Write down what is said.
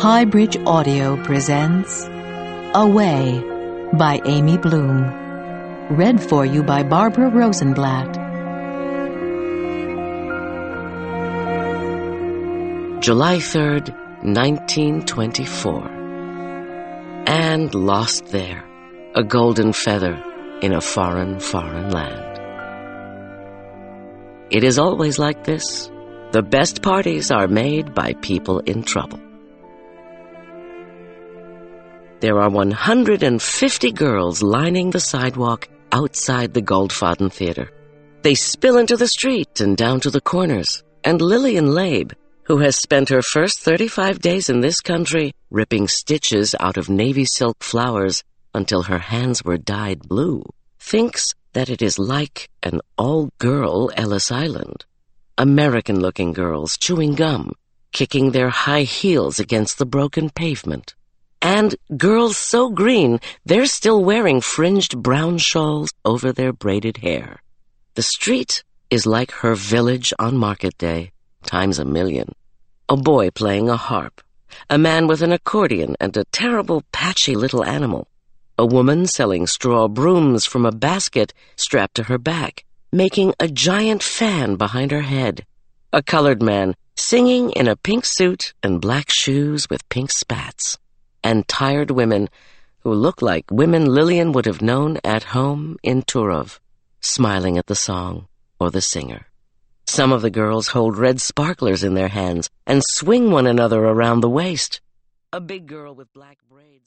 Highbridge Audio presents Away by Amy Bloom. Read for you by Barbara Rosenblatt. July 3rd, 1924. And lost there, a golden feather in a foreign, foreign land. It is always like this. The best parties are made by people in trouble. There are 150 girls lining the sidewalk outside the Goldfaden Theater. They spill into the street and down to the corners, and Lillian Labe, who has spent her first 35 days in this country ripping stitches out of navy silk flowers until her hands were dyed blue, thinks that it is like an all-girl Ellis Island. American-looking girls chewing gum, kicking their high heels against the broken pavement. And girls so green they're still wearing fringed brown shawls over their braided hair. The street is like her village on market day, times a million. A boy playing a harp, a man with an accordion and a terrible patchy little animal, a woman selling straw brooms from a basket strapped to her back, making a giant fan behind her head, a colored man singing in a pink suit and black shoes with pink spats, and tired women who look like women Lillian would have known at home in Turov, smiling at the song or the singer. Some of the girls hold red sparklers in their hands and swing one another around the waist. A big girl with black braids